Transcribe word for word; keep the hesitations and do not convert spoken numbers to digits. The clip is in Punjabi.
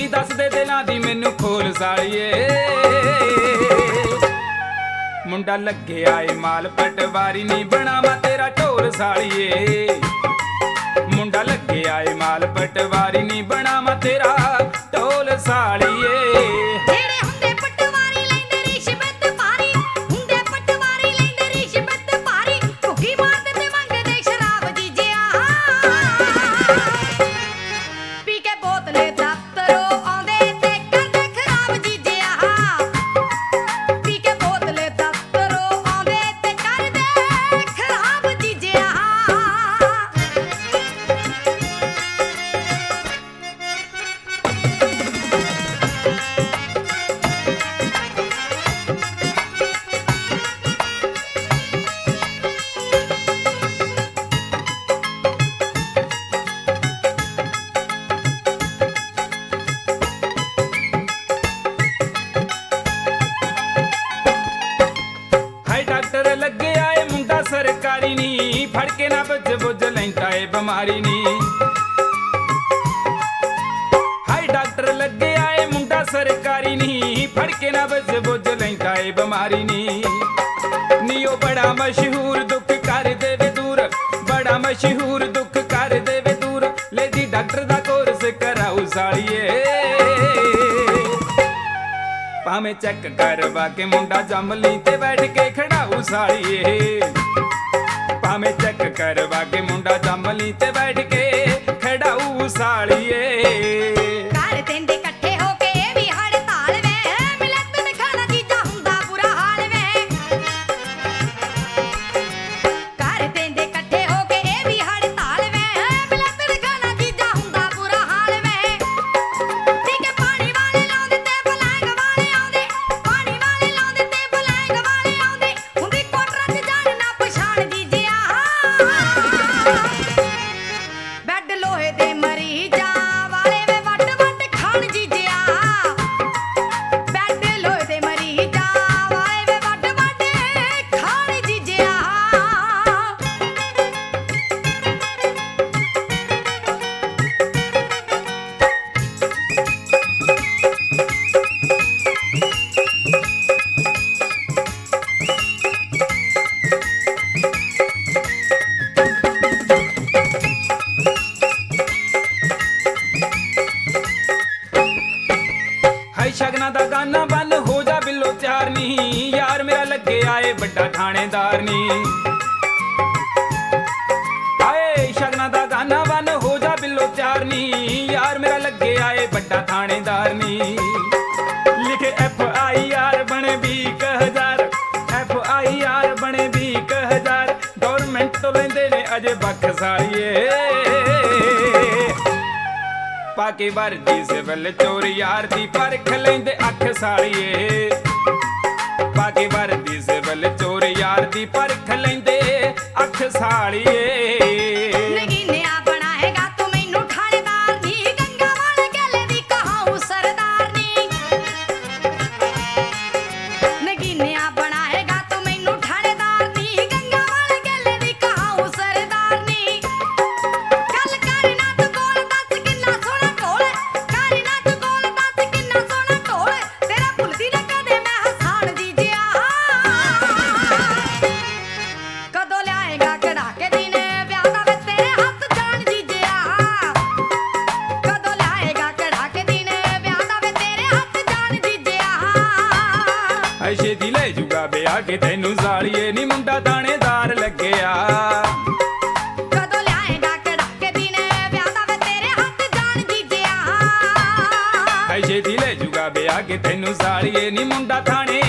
ਨੀ ਦੱਸਦੇ ਦਿਲਾਂ ਦੀ ਮੈਨੂੰ ਖੋਲ ਸਾਲੀਏ। ਮੁੰਡਾ ਲੱਗਿਆ ਏ ਮਾਲ ਪਟਵਾਰੀ ਨੀ ਬਣਾਵਾ ਤੇਰਾ ਢੋਲ ਸਾਲੀਏ। ਮੁੰਡਾ ਲੱਗਿਆ ਏ ਮਾਲ ਪਟਵਾਰੀ ਨੀ ਬਣਾਵਾ ਤੇਰਾ ਢੋਲ ਸਾਲੀਏ। ਜਿਹੜੇ ਹੁੰਦੇ ਪਟਵਾਰੀ ਲੈਂਦੇ ਰਿਸ਼ਵਤ ਭਾਰੀ, ਹੁੰਦੇ ਪਟਵਾਰੀ ਲੈਂਦੇ ਰਿਸ਼ਵਤ ਭਾਰੀ, ਭੁੱਖੀ ਮਾਰਦੇ ਤੇ ਮੰਗਦੇ ਸ਼ਰਾਬ ਜੀਜਿਆ। ਪੀ ਕੇ ਬੋਤਲੇ ਦਫ਼ਤਰੋਂ ਆਉਂਦੇ ਤੇ ਕਰਦੇ ਖਰਾਬ ਜੀਜਿਆ। ਪੀ ਕੇ ਬੋਤਲੇ ਦਫ਼ਤਰੋਂ ਆਉਂਦੇ ਤੇ ਕਰਦੇ ਖਰਾਬ ਜੀਜਿਆ। ਹਾਏ ਡਾਕਟਰ ਲੱਗਿਆ ਏ ਮੁੰਡਾ ਸਰਕਾਰੀ ਨੀ, ਫੜ ਕੇ ਨਾ ਬੱਜ ਬੁੱਝ ਲੈਂਦਾ ਏ ਬਿਮਾਰੀ ਨੀ। ਹਾਏ ਡਾਕਟਰ ਲੱਗਿਆ ਏ ਮੁੰਡਾ ਸਰਕਾਰੀ ਨੀ, ਫੜ ਕੇ ਨਾ ਬੱਜ ਬੁੱਝ ਲੈਂਦਾ ਏ ਬਿਮਾਰੀ ਨੀ। ਨੀ ਉਹ ਬੜਾ ਮਸ਼ਹੂਰ ਦੁੱਖ ਕਰ ਦੇਵੇ ਦੂਰ, ਬੜਾ ਮਸ਼ਹੂਰ ਦੁੱਖ ਕਰ ਦੇਵੇ ਦੂਰ, ਲੇਡੀ ਡਾਕਟਰ ਦਾ ਕੋਰਸ ਕਰਾਉ ਸਾਲੀਏ। ਭਾਵੇਂ ਚੈੱਕ ਕਰਵਾ ਕੇ ਮੁੰਡਾ ਜੰਮ ਲਈ ਤੇ ਬੈਠ ਕੇ ਖੜਾਉ ਸਾਲੀਏ। ਭਾਵੇਂ ਚੈੱਕ ਕਰਵਾ ਕੇ ਮੁੰਡਾ ਜੰਮ ਲਈ ਤੇ ਬੈਠ ਕੇ ਖੜਾਉ ਸਾਲੀਏ। ਘਰ ਦਿੰਦੇ ਇਕੱਠੇ ਹੋ ਕੇ ਇਹ ਵੀ ਹੜਤਾਲ ਵੇ, ਮਿਲੇ ਤਨਖਾਹ ਨਾਲ ਜੀਜਾ ਹੁੰਦਾ ਬੁਰਾ ਹਾਲ ਵੇ। ਘਰ ਦਿੰਦੇ ਇਕੱਠੇ ਹੋ ਕੇ ਇਹ ਵੀ ਹੜਤਾਲ ਵੇ, ਮਿਲੇ ਤਨਖਾਹ ਨਾਲ ਜੀਜਾ ਹੁੰਦਾ ਬੁਰਾ ਹਾਲ ਵੇ। ਠੀਕ ਹੈ ਪਾਣੀ ਵਾਲੇ ਲਾਉਂਦੇ ਤੇ ਬਲੈਂਗ ਵਾਲੇ ਆਉਂਦੇ, ਪਾਣੀ ਵਾਲੇ ਲਾਉਂਦੇ ਤੇ ਬਲੈਂਗ ਵਾਲੇ ਆਉਂਦੇ, ਹੁੰਦੀ ਕੋਟਰਾਂ 'ਚ ਜਾਣ ਨਾ ਪਛਾਣ ਜੀਜਿਆ। ਬੈੱਡ ਲੋਹੇ ਦੇ ਮਰੀਜ਼ਾਂ ਵਾਲੇ ਵੇ ਵੱਡ ਵੱਡ ਖਾਣ ਜੀਜਿਆ। ਬੈੱਡ ਲੋਹੇ ਦੇ ਮਰੀਜ਼ਾਂ ਵਾਲੇ ਵੇ ਵੱਡ ਵੱਡ ਖਾਣ ਜੀਜਿਆ। ਹਾਏ ਸ਼ਗਨਾਂ ਦਾ ਗਾਨਾ ਬੰਨ ਹੋ ਜਾ ਬਿੱਲੋ ਤਿਆਰ ਨੀ, ਯਾਰ ਮੇਰਾ ਲੱਗਿਆ ਏ ਵੱਡਾ ਥਾਣੇਦਾਰ ਨੀ। ਹਾਏ ਸ਼ਗਨਾਂ ਦਾ ਗਾਨਾ ਬੰਨ ਹੋ ਜਾ ਬਿੱਲੋ ਤਿਆਰ ਨੀ, ਯਾਰ ਮੇਰਾ ਲੱਗਿਆ ਏ ਵੱਡਾ ਥਾਣੇਦਾਰ ਨੀ। ਲਿਖੇ ਐਫ ਆਈ ਆਰ ਬਣੇ ਵੀਹ ਹਜ਼ਾਰ, ਐਫ ਆਈ ਆਰ ਬਣੇ ਵੀਹ ਹਜ਼ਾਰ, ਗੌਰਮੈਂਟ ਤੋਂ ਲੈਂਦੇ ਨੇ ਅਜੇ ਬੱਖ ਸਾਲੀਏ। ਪਾ ਕੇ ਵਰਦੀ ਸਿਵਲ ਚੋਰ ਯਾਰ ਦੀ ਪਰਖ ਲੈਂਦੇ ਅੱਖ ਸਾਲੀਏ। ਪਾ ਕੇ ਵਰਦੀ ਸਿਵਲ ਚੋਰ ਯਾਰ ਦੀ ਪਰਖ ਲੈਂਦੇ ਅੱਖ ਸਾਲੀਏ। ਨਗੀਨਿਆ ਬਣਾਏਗਾ ਤੂੰ ਮੈਨੂੰ ਥਾਣੇਦਾਰ ਨੀ, ਗੰਗਾ ਵਾਲੇ ਗੇਲੇ ਦੀ ਕਹਾਉ ਸਰਦਾਰ ਨੀ। ਨਗੀਨਿਆ ਬਣਾਏਗਾ ਤੂੰ ਮੈਨੂੰ ਥਾਣੇਦਾਰ ਨੀ, ਗੰਗਾ ਵਾਲੇ ਗੇਲੇ ਦੀ ਕਹਾਉ ਸਰਦਾਰ ਨੀ। ਗੱਲ ਕਰ ਨਾ ਤੂੰ ਕੋਲ ਦੱਸ ਕਿੰਨਾ ਸੋਹਣਾ ਢੋਲ, ਕਰ ਨਾ ਤੂੰ ਕੋਲ ਦੱਸ ਕਿੰਨਾ ਸੋਹਣਾ ਢੋਲ, ਤੇਰਾ ਭੁੱਲਦੀ ਨਾ ਕਦੇ ਮੈਂ ਹਸਾਨ ਜੀਜਿਆ। ਕਦੋਂ ਲਿਆਏਗਾ ਕਢਾ ਕੇ ਦਿਨ ਵਿਆਹ ਦਾ ਵੇ ਤੇਰੇ ਹੱਥ ਜਾਣ ਜੀਜਿਆ। ਕਦੋਂ ਲਿਆਏਗਾ ਕਢਾ ਕੇ ਦਿਨ ਵਿਆਹ ਦਾ ਵੇ ਤੇਰੇ ਹੱਥ ਜਾਣ ਜੀਜਿਆ। ਹਾਏ ਛੇਤੀ ਲੈ ਜੂਗਾ ਵਿਆਹ ਕੇ ਤੈਨੂੰ ਸਾਲੀਏ ਨੀ, ਮੁੰਡਾ ਥਾਣੇਦਾਰ ਲੱਗਿਆ। ਕਦੋਂ ਲਿਆਏਗਾ ਕਢਾ ਕੇ ਦਿਨ ਵਿਆਹ ਦਾ ਵੇ ਤੇਰੇ ਹੱਥ ਜਾਣ ਜੀਜਿਆ। ਹਾਏ ਛੇਤੀ ਲੈ ਜੂਗਾ ਵਿਆਹ ਕੇ ਤੈਨੂੰ ਸਾਲੀਏ ਨੀ, ਮੁੰਡਾ ਥਾਣੇ